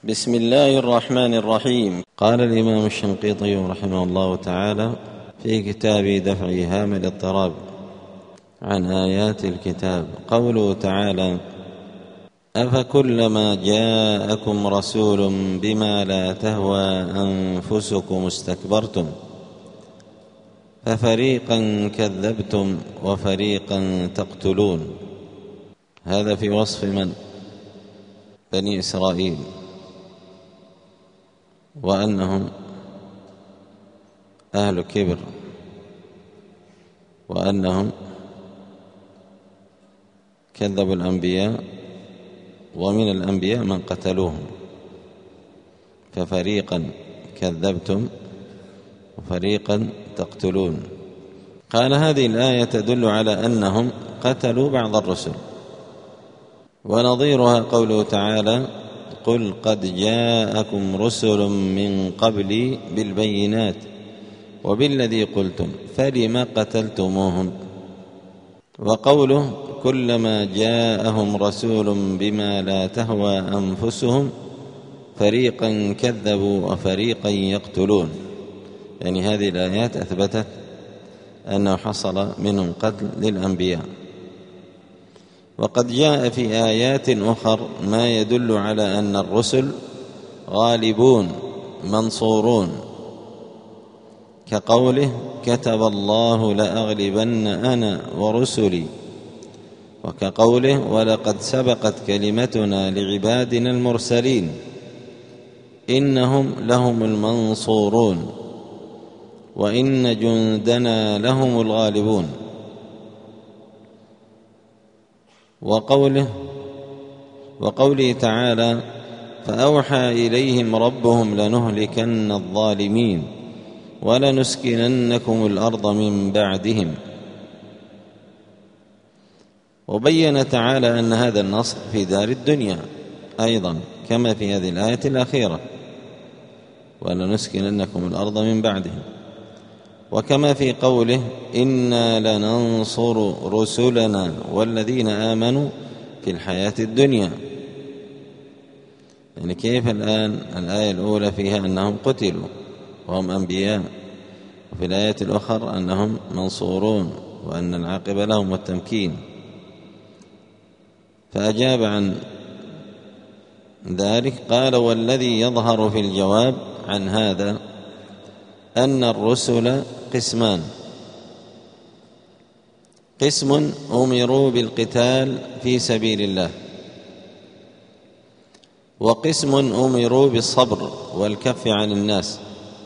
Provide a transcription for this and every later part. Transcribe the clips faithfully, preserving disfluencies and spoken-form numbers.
بسم الله الرحمن الرحيم. قال الإمام الشنقيطي رحمه الله تعالى في كتاب دفع إيهام الاضطراب عن آيات الكتاب: قوله تعالى: أفكلما جاءكم رسول بما لا تهوى أنفسكم استكبرتم ففريقا كذبتم وفريقا تقتلون. هذا في وصف من؟ بني إسرائيل، وأنهم أهل كبر، وأنهم كذبوا الأنبياء، ومن الأنبياء من قتلوهم، ففريقا كذبتم وفريقا تقتلون. قال: هذه الآية تدل على أنهم قتلوا بعض الرسل، ونظيرها قوله تعالى: قل قد جاءكم رسل من قبلي بالبينات وبالذي قلتم فلم قتلتموهم. وقوله: كلما جاءهم رسول بما لا تهوى أنفسهم فريقا كذبوا وفريقا يقتلون. يعني هذه الآيات أثبتت أنه حصل منهم قتل للأنبياء. وقد جاء في آيات أخر ما يدل على أن الرسل غالبون منصورون، كقوله: كتب الله لأغلبن أنا ورسلي، وكقوله: ولقد سبقت كلمتنا لعبادنا المرسلين إنهم لهم المنصورون وإن جندنا لهم الغالبون. وقوله وقوله تعالى: فأوحى إليهم ربهم لنهلكن الظالمين ولنسكننكم الأرض من بعدهم. وبين تعالى أن هذا النصر في دار الدنيا أيضا، كما في هذه الآية الأخيرة: ولنسكننكم الأرض من بعدهم، وكما في قوله: إنا لننصر رسلنا والذين آمنوا في الحياة الدنيا. يعني كيف الآن الآية الأولى فيها أنهم قتلوا وهم أنبياء، وفي الآية الأخرى أنهم منصورون وأن العاقبة لهم والتمكين. فأجاب عن ذلك قال: والذي يظهر في الجواب عن هذا أن الرسل قسمان: قسم أمروا بالقتال في سبيل الله، وقسم أمروا بالصبر والكف عن الناس.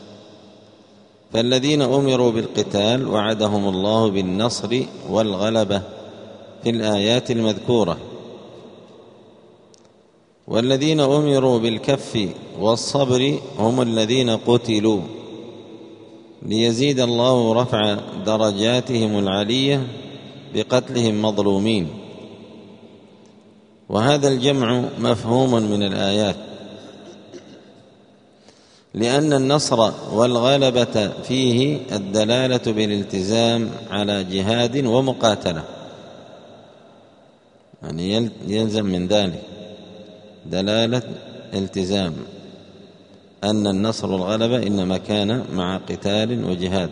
فالذين أمروا بالقتال وعدهم الله بالنصر والغلبة في الآيات المذكورة، والذين أمروا بالكف والصبر هم الذين قتلوا ليزيد الله رفع درجاتهم العالية بقتلهم مظلومين. وهذا الجمع مفهوم من الآيات، لأن النصر والغلبة فيه الدلالة بالالتزام على جهاد ومقاتلة، يعني يلزم من ذلك دلالة التزام أن النصر والغلبة إنما كان مع قتال وجهاد.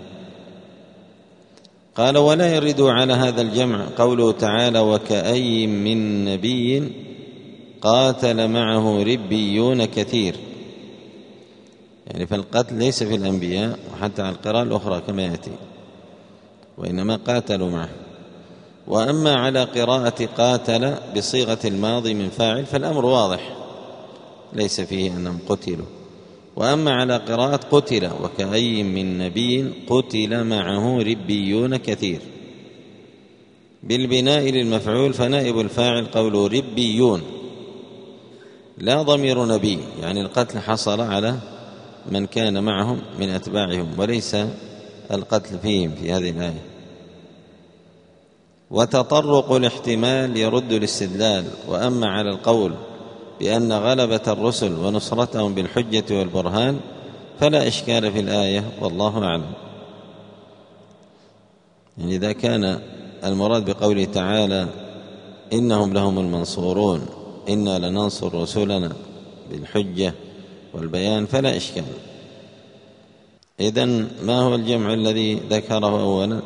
قال: ولا يرد على هذا الجمع قوله تعالى: وكأي من نبي قاتل معه ربيون كثير. يعني فالقتل ليس في الأنبياء، وحتى على القراءة الأخرى كما يأتي، وإنما قاتلوا معه. وأما على قراءة قاتل بصيغة الماضي من فاعل فالأمر واضح ليس فيه أنهم قتلوا. وأما على قراءة قتل: وكأي من نبي قتل معه ربيون كثير، بالبناء للمفعول، فنائب الفاعل قوله ربيون لا ضمير نبي، يعني القتل حصل على من كان معهم من أتباعهم، وليس القتل فيهم في هذه الآية. وتطرق الاحتمال يرد الاستدلال. وأما على القول بأن غلبة الرسل ونصرتهم بالحجة والبرهان فلا إشكال في الآية، والله أعلم. يعني إذا كان المراد بقوله تعالى: إنهم لهم المنصورون، إنا لننصر رسلنا بالحجة والبيان فلا إشكال. إذن ما هو الجمع الذي ذكره أولا؟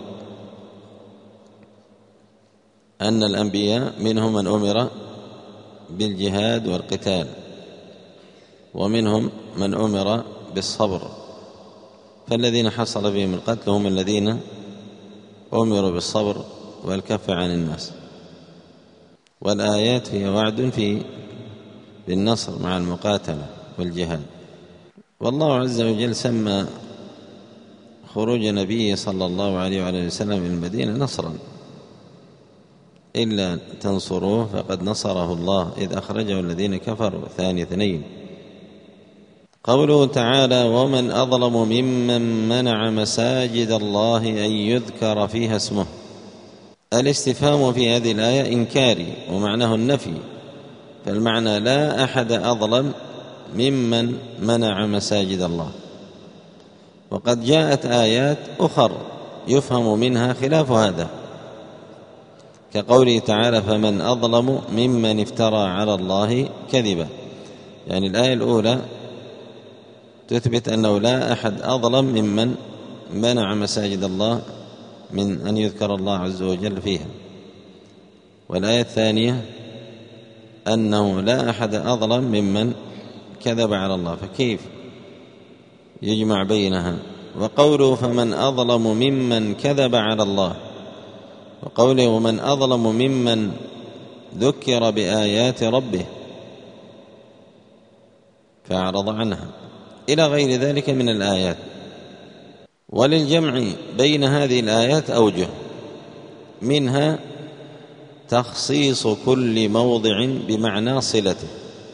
أن الأنبياء منهم من أمر بالجهاد والقتال، ومنهم من أمر بالصبر، فالذين حصل بهم القتل هم الذين أمروا بالصبر والكف عن الناس. والآيات فيها وعد في بالنصر مع المقاتلة والجهاد. والله عز وجل سمى خروج نبيه صلى الله عليه وعلى وسلم من المدينة نصرا، إلا تنصروه فقد نصره الله إذ أخرجه الذين كفروا ثاني اثنين. قوله تعالى: ومن أظلم ممن منع مساجد الله أن يذكر فيها اسمه. الاستفهام في هذه الآية إنكاري ومعناه النفي، فالمعنى لا أحد أظلم ممن منع مساجد الله. وقد جاءت آيات أخر يفهم منها خلاف هذا، كقوله تعالى: فمن أظلم ممن افترى على الله كذبا. يعني الآية الأولى تثبت أنه لا أحد أظلم ممن منع مساجد الله من أن يذكر الله عز وجل فيها، والآية الثانية أنه لا أحد أظلم ممن كذب على الله، فكيف يجمع بينها؟ وقوله: فمن أظلم ممن كذب على الله، وقوله: ومن أظلم ممن ذكر بآيات ربه فأعرض عنها، إلى غير ذلك من الآيات. وللجمع بين هذه الآيات أوجه، منها تخصيص كل موضع بمعنى صلته،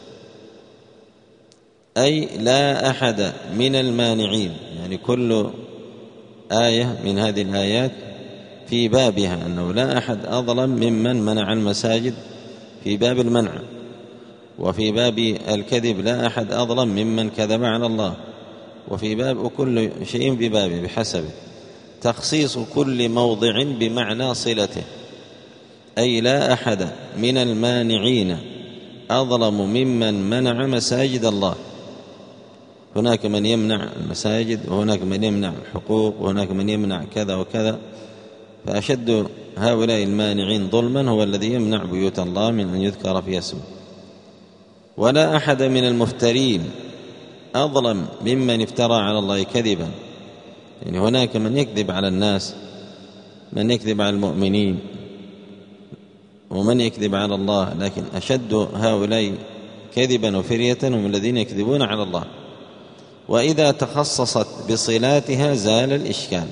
أي لا أحد من المانعين، يعني كل آية من هذه الآيات في بابها أنه لا أحد أظلم ممن منع المساجد في باب المنع، وفي باب الكذب لا أحد أظلم ممن كذب على الله، وفي باب كل شيء ببابه بحسبه. تخصيص كل موضع بمعنى صلته، أي لا أحد من المانعين أظلم ممن منع مساجد الله. هناك من يمنع المساجد، وهناك من يمنع الحقوق، وهناك من يمنع كذا وكذا، فأشد هؤلاء المانعين ظلما هو الذي يمنع بيوت الله من أن يذكر فيها اسمه. ولا أحد من المفترين أظلم ممن افترى على الله كذبا، يعني هناك من يكذب على الناس، من يكذب على المؤمنين، ومن يكذب على الله، لكن أشد هؤلاء كذبا وفرية هم الذين يكذبون على الله. وإذا تخصصت بصلاتها زال الإشكال.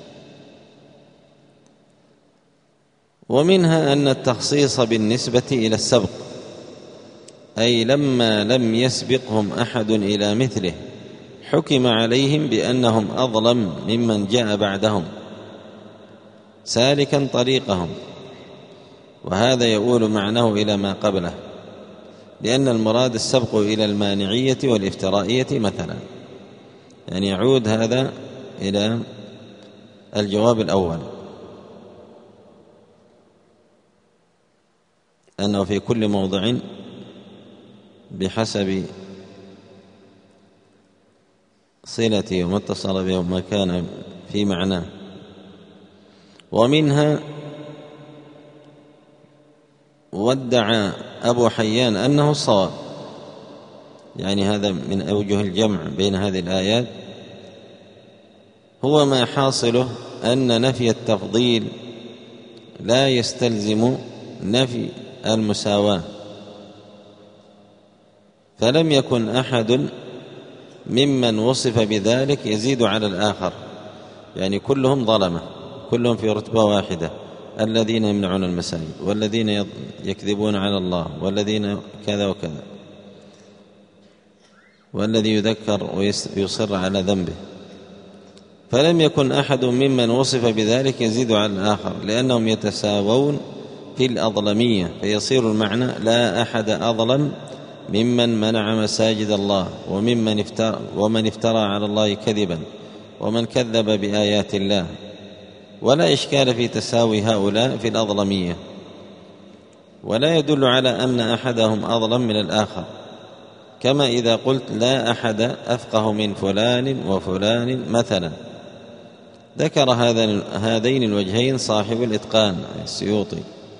ومنها أن التخصيص بالنسبة إلى السبق، أي لما لم يسبقهم أحد إلى مثله حكم عليهم بأنهم أظلم ممن جاء بعدهم سالكا طريقهم، وهذا يؤول معناه إلى ما قبله، لأن المراد السبق إلى المانعية والافترائية مثلا، يعني يعود هذا إلى الجواب الأول، أنه في كل موضع بحسب صلته وما اتصل به وما كان في معناه. ومنها وادعى أبو حيان أنه الصواب، يعني هذا من أوجه الجمع بين هذه الآيات، هو ما حاصله أن نفي التفضيل لا يستلزم نفي المساواة، فلم يكن أحد ممن وصف بذلك يزيد على الآخر، يعني كلهم ظلمة، كلهم في رتبة واحدة، الذين يمنعون المساجد، والذين يكذبون على الله، والذين كذا وكذا، والذي يذكر ويصر على ذنبه. فلم يكن أحد ممن وصف بذلك يزيد على الآخر، لأنهم يتساوون في الأظلمية، فيصير المعنى لا أحد أظلم ممن منع مساجد الله، وممن افترى ومن افترى على الله كذبا، ومن كذب بآيات الله. ولا إشكال في تساوي هؤلاء في الأظلمية، ولا يدل على أن أحدهم أظلم من الآخر، كما إذا قلت لا أحد أفقه من فلان وفلان مثلا. ذكر هذين الوجهين صاحب الإتقان السيوطي.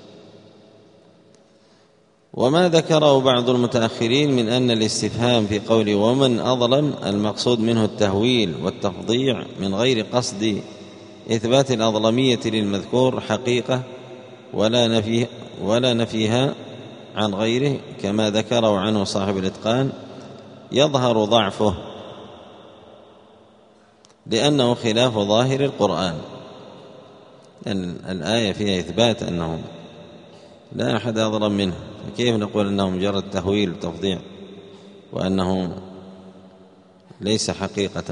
وما ذكره بعض المتأخرين من أن الاستفهام في قول ومن أظلم المقصود منه التهويل والتفضيع من غير قصد إثبات الأظلمية للمذكور حقيقة ولا نفي ولا نفيها عن غيره، كما ذكره عنه صاحب الإتقان، يظهر ضعفه لأنه خلاف ظاهر القرآن. لأن الآية فيها إثبات أنه لا أحد أظلم منه، فكيف نقول أنه مجرد تهويل وتفضيع وأنه ليس حقيقة؟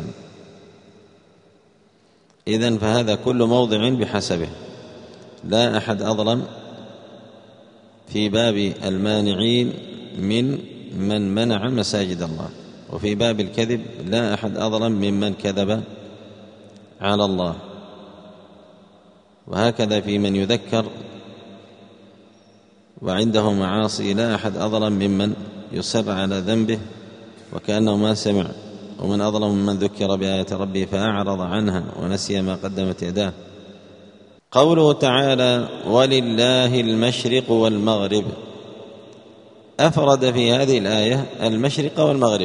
إذن فهذا كل موضع بحسبه. لا أحد أظلم في باب المانعين من من منع مساجد الله، وفي باب الكذب لا أحد أظلم ممن كذب على الله، وهكذا في من يذكر وعنده معاصي لا أحد أظلم ممن يصر على ذنبه وكأنه ما سمع، ومن أظلم ممن ذكر بآية ربه فأعرض عنها ونسي ما قدمت يداه. قوله تعالى ولله المشرق والمغرب، أفرد في هذه الآية المشرق والمغرب،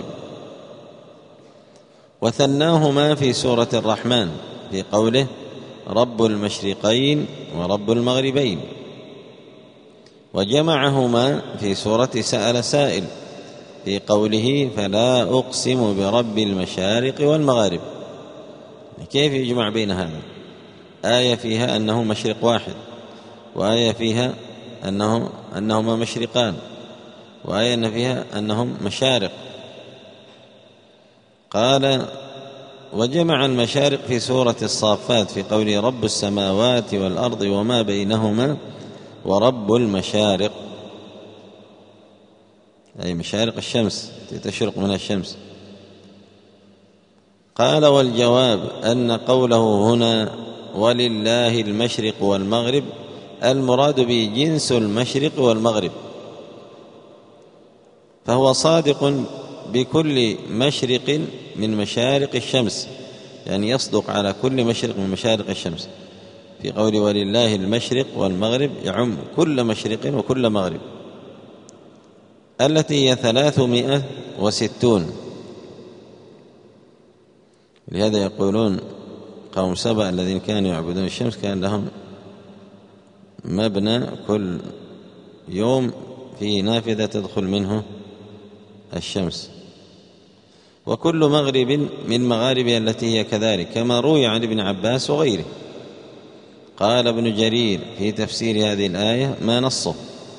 وثناهما في سورة الرحمن في قوله رب المشرقين ورب المغربين، وجمعهما في سورة سأل سائل في قوله فلا أقسم برب المشارق والمغارب. كيف يجمع بين هذا؟ آية فيها أنه مشرق واحد، وآية فيها أنه أنهما مشرقان، وآية فيها أنهم مشارق. قال وجمع المشارق في سورة الصافات في قوله رب السماوات والأرض وما بينهما ورب المشارق، أي مشارق الشمس تشرق من الشمس. قال والجواب أن قوله هنا ولله المشرق والمغرب المراد به جنس المشرق والمغرب، فهو صادق بكل مشرق من مشارق الشمس، يعني يصدق على كل مشرق من مشارق الشمس. في قول ولله المشرق والمغرب يعم كل مشرق وكل مغرب، التي هي ثلاثمائة وستون. لهذا يقولون قوم سبأ الذين كانوا يعبدون الشمس كان لهم مبنى كل يوم في نافذة تدخل منه الشمس، وكل مغرب من مغاربها التي هي كذلك، كما روي عن ابن عباس وغيره. قال ابن جرير في تفسير هذه الآية ما نصه،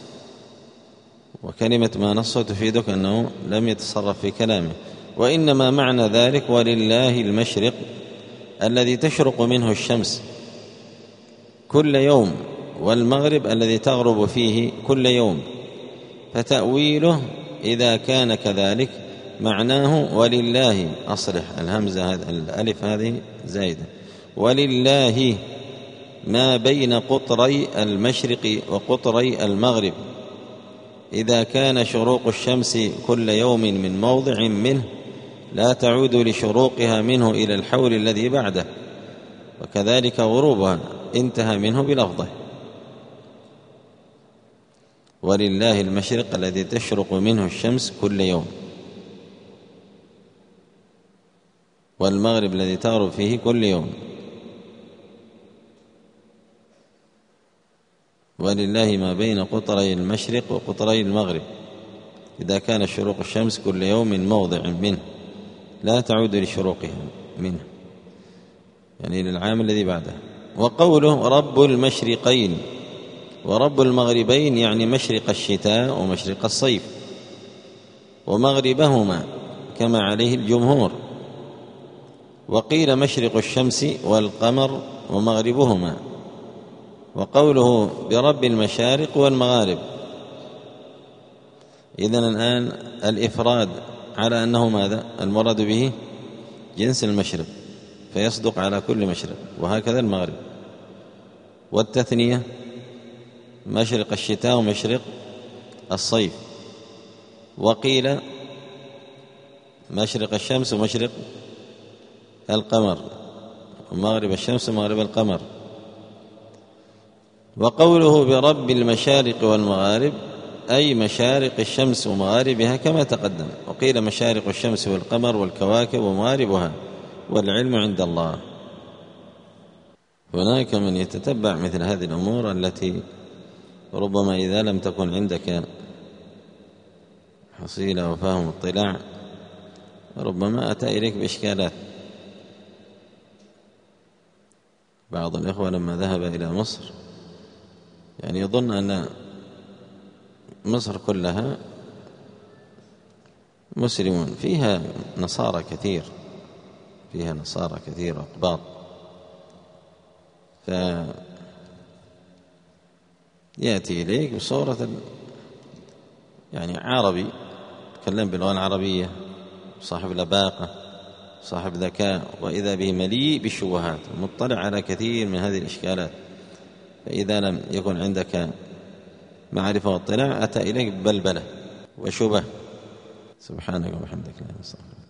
وكلمة ما نصه تفيدك أنه لم يتصرف في كلامه، وإنما معنى ذلك ولله المشرق الذي تشرق منه الشمس كل يوم، والمغرب الذي تغرب فيه كل يوم. فتأويله إذا كان كذلك معناه ولله، أصلح الهمزة الألف هذه زائدة، ولله ما بين قطري المشرق وقطري المغرب إذا كان شروق الشمس كل يوم من موضع منه لا تعود لشروقها منه إلى الحول الذي بعده، وكذلك غروبها انتهى منه بلفظه ولله المشرق الذي تشرق منه الشمس كل يوم، والمغرب الذي تغرب فيه كل يوم. ولله ما بين قطري المشرق وقطري المغرب إذا كان شروق الشمس كل يوم من موضع منه لا تعود لشروقها منه، يعني للعام الذي بعده. وقوله رب المشرقين ورب المغربين يعني مشرق الشتاء ومشرق الصيف ومغربهما كما عليه الجمهور. وقيل مشرق الشمس والقمر ومغربهما. وقوله برب المشارق والمغارب، إذن الآن الإفراد على أنه ماذا؟ المراد به جنس المشرق فيصدق على كل مشرق، وهكذا المغرب. والتثنية مشرق الشتاء ومشرق الصيف. وقيل مشرق الشمس ومشرق القمر، ومغرب الشمس ومغرب القمر. وقوله برب المشارق والمغارب أي مشارق الشمس ومغاربها كما تقدم، وقيل مشارق الشمس والقمر والكواكب ومغاربها، والعلم عند الله. هناك من يتتبع مثل هذه الأمور التي ربما إذا لم تكن عندك حصيلة وفهم اطلاع ربما أتى إليك بإشكالات. بعض الإخوة لما ذهب إلى مصر يعني يظن أن مصر كلها مسلمون، فيها نصارى كثير، فيها نصارى كثير أقباط، فيأتي إليك بصورة يعني عربي يتكلم باللغة العربية، صاحب لباقة، صاحب ذكاء، وإذا به مليء بالشبهات، مطلع على كثير من هذه الإشكالات. فإذا لم يكن عندك معرفة واطلاع أتى إليك ببلبلة وشبه. سبحانك وبحمدك لا إله إلا أنت.